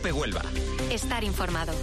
COPE Huelva. Estar informado.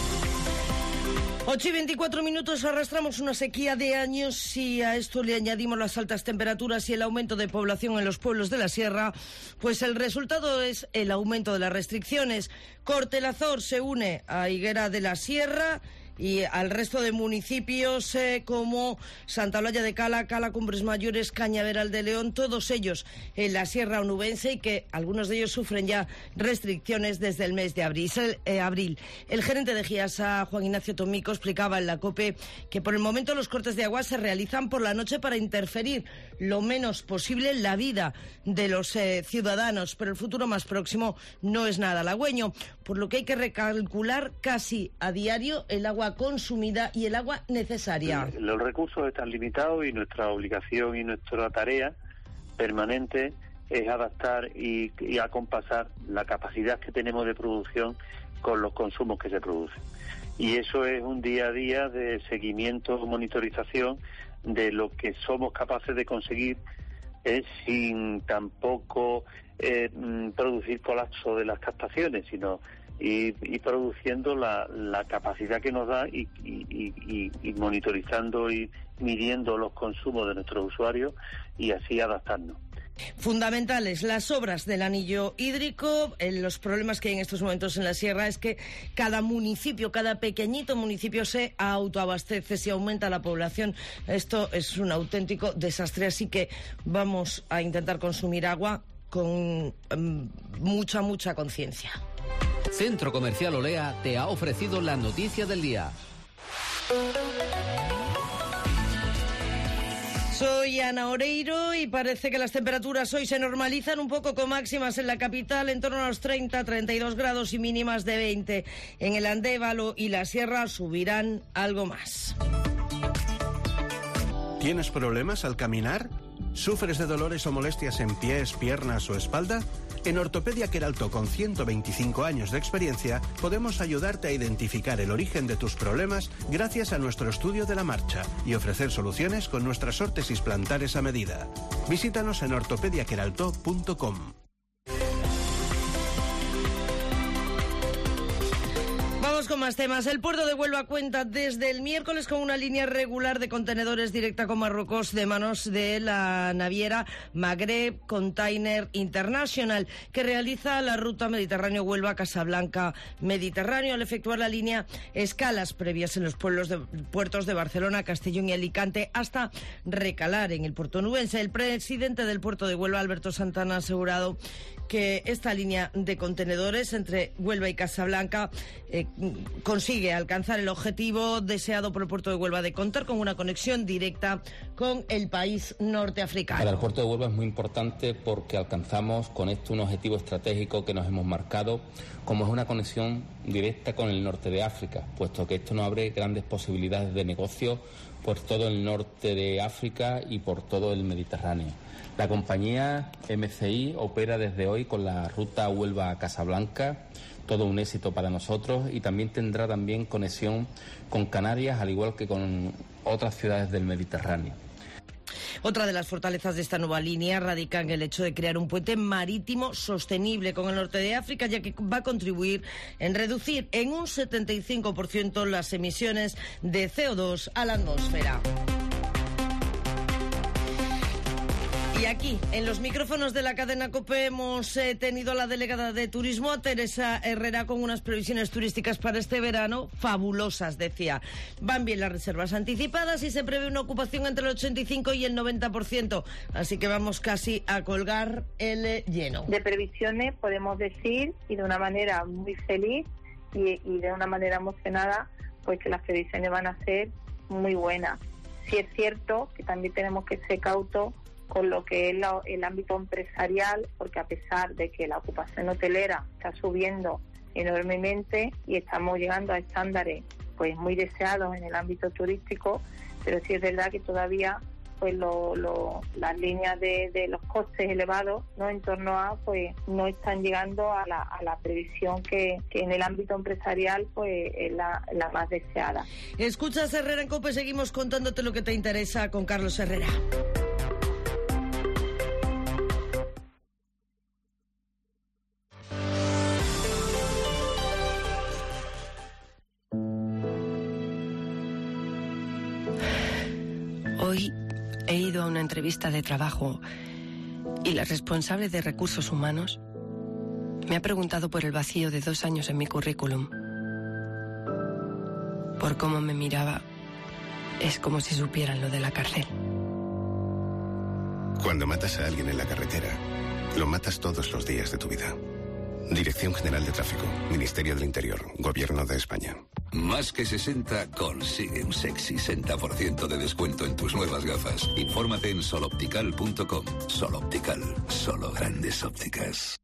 8:24, arrastramos una sequía de años y a esto le añadimos las altas temperaturas y el aumento de población en los pueblos de la sierra, pues el resultado es el aumento de las restricciones. Cortelazor se une a Higuera de la Sierra y al resto de municipios como Santa Olalla de Cala, Cala Cumbres Mayores, Cañaveral de León, todos ellos en la Sierra Onubense, y que algunos de ellos sufren ya restricciones desde el mes de abril. El gerente de GIASA, Juan Ignacio Tomico, explicaba en la COPE que por el momento los cortes de agua se realizan por la noche para interferir lo menos posible en la vida de los ciudadanos, pero el futuro más próximo no es nada halagüeño, por lo que hay que recalcular casi a diario el agua consumida y el agua necesaria. Los recursos están limitados y nuestra obligación y nuestra tarea permanente es adaptar y acompasar la capacidad que tenemos de producción con los consumos que se producen. Y eso es un día a día de seguimiento, monitorización de lo que somos capaces de conseguir sin tampoco producir colapso de las captaciones, sino y produciendo la capacidad que nos da y monitorizando y midiendo los consumos de nuestros usuarios y así adaptarnos. Fundamentales las obras del anillo hídrico. Los problemas que hay en estos momentos en la sierra es que cada municipio, cada pequeñito municipio se autoabastece, se aumenta la población. Esto es un auténtico desastre, así que vamos a intentar consumir agua con mucha conciencia. Centro Comercial Olea te ha ofrecido la noticia del día. Soy Ana Oreiro y parece que las temperaturas hoy se normalizan un poco, con máximas en la capital en torno a los 30-32 grados y mínimas de 20. En el Andévalo y la Sierra subirán algo más. ¿Tienes problemas al caminar? ¿Sufres de dolores o molestias en pies, piernas o espalda? En Ortopedia Queralto, con 125 años de experiencia, podemos ayudarte a identificar el origen de tus problemas gracias a nuestro estudio de la marcha y ofrecer soluciones con nuestras órtesis plantares a medida. Visítanos en ortopediaqueralto.com. Vamos con más temas. El puerto de Huelva cuenta desde el miércoles con una línea regular de contenedores directa con Marruecos de manos de la naviera Maghreb Container International, que realiza la ruta Mediterráneo-Huelva-Casablanca-Mediterráneo al efectuar la línea escalas previas en los puertos de Barcelona, Castellón y Alicante hasta recalar en el puerto onubense. El presidente del puerto de Huelva, Alberto Santana, ha asegurado que esta línea de contenedores entre Huelva y Casablanca consigue alcanzar el objetivo deseado por el puerto de Huelva de contar con una conexión directa con el país norteafricano. Para el puerto de Huelva es muy importante porque alcanzamos con esto un objetivo estratégico que nos hemos marcado, como es una conexión directa con el norte de África, puesto que esto nos abre grandes posibilidades de negocio por todo el norte de África y por todo el Mediterráneo. La compañía MCI opera desde hoy con la ruta Huelva-Casablanca, todo un éxito para nosotros, y también tendrá conexión con Canarias, al igual que con otras ciudades del Mediterráneo. Otra de las fortalezas de esta nueva línea radica en el hecho de crear un puente marítimo sostenible con el norte de África, ya que va a contribuir en reducir en un 75% las emisiones de CO2 a la atmósfera. Y aquí, en los micrófonos de la cadena COPE, hemos tenido a la delegada de Turismo, a Teresa Herrera, con unas previsiones turísticas para este verano fabulosas, decía. Van bien las reservas anticipadas y se prevé una ocupación entre el 85 y el 90%. Así que vamos casi a colgar el lleno. De previsiones podemos decir, y de una manera muy feliz y de una manera emocionada, pues que las previsiones van a ser muy buenas. Sí es cierto que también tenemos que ser cautos con lo que es el ámbito empresarial, porque a pesar de que la ocupación hotelera está subiendo enormemente y estamos llegando a estándares pues muy deseados en el ámbito turístico, pero sí es verdad que todavía pues las líneas de los costes elevados, ¿no?, en torno a pues no están llegando a la previsión que en el ámbito empresarial pues es la más deseada. Escuchas Herrera en COPE, seguimos contándote lo que te interesa con Carlos Herrera. Hoy he ido a una entrevista de trabajo y la responsable de recursos humanos me ha preguntado por el vacío de 2 años en mi currículum. Por cómo me miraba, es como si supieran lo de la cárcel. Cuando matas a alguien en la carretera, lo matas todos los días de tu vida. Dirección General de Tráfico, Ministerio del Interior, Gobierno de España. Más que 60 consigue un sexy 60% de descuento en tus nuevas gafas. Infórmate en soloptical.com. Soloptical, solo grandes ópticas.